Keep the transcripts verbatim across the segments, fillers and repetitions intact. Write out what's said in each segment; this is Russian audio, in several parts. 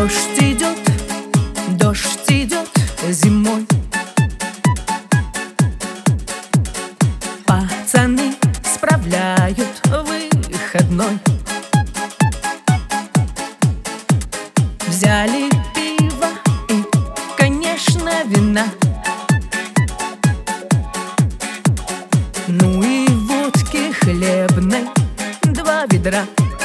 Дождь идет, дождь идет зимой. Пацаны справляют выходной. Взяли пиво и, конечно, вина. Ну и водки хлебной два ведра.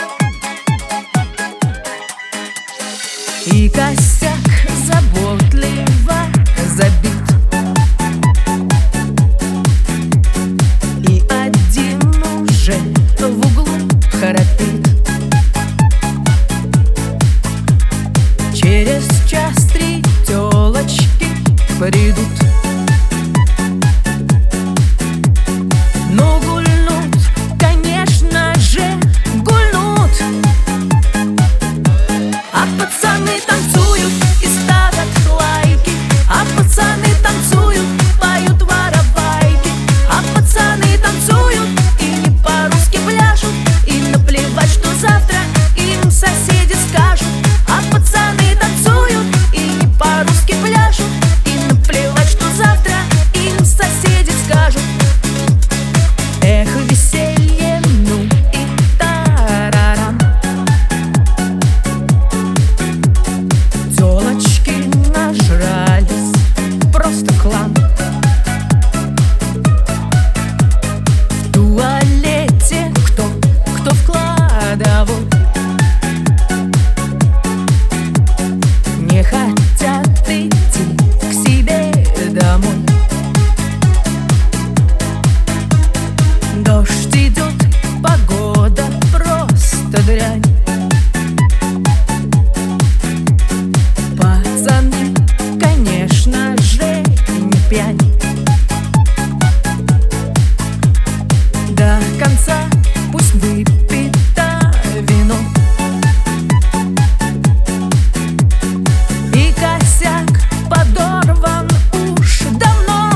И косяк заботливо забит. И один уже в углу храпит. Через час три тёлочки придут. Ну гульнут, конечно же, гульнут. А пацаны танцуют и ставят лайки. А пацаны танцуют, поют воровайки. А пацаны танцуют и не по-русски пляшут. И наплевать, что завтра им соседи скажут. А пацаны танцуют и не по-русски пляшут. И наплевать, что завтра им соседи скажут. Эх, веселье, ну и тарарам. Тёлочки нажрались, просто хлам. В туалете кто, кто в кладовой. Не хотят идти к себе домой. Дождь идет, погода просто дрянь. Пацаны, конечно же, не пьянь. До конца пусть выпито вино. И косяк подорван уж давно.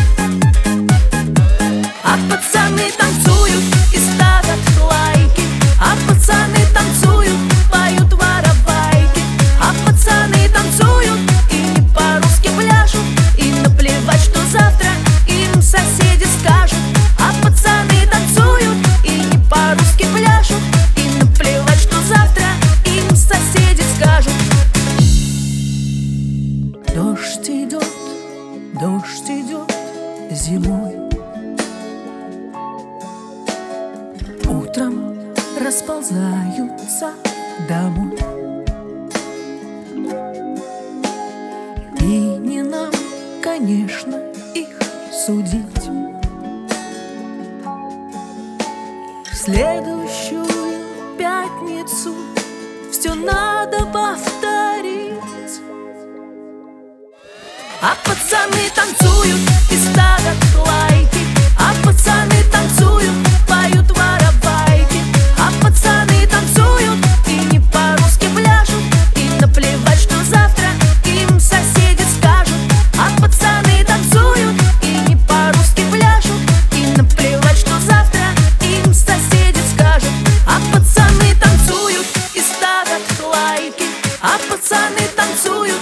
А пацаны танцуют и ставят лайки. А пацаны танцуют, поют воровайки. А пацаны танцуют и не по-русски пляшут. И наплевать, что завтра им соседи скажут. А пацаны танцуют и не по-русски пляшут. И наплевать, что завтра им соседи скажут. Дождь идет, дождь идет зимой. Утром расползаются домой. И не нам, конечно, их судить. В следующую пятницу все надо повторить. А пацаны танцуют и ставят лайки. А пацаны танцуют, поют воровайки. А пацаны танцуют и не по-русски пляшут. И наплевать, что завтра им соседи скажут. А пацаны танцуют и не по-русски пляшут. И наплевать, что завтра им соседи скажут. А пацаны танцуют и ставят лайки. А пацаны танцуют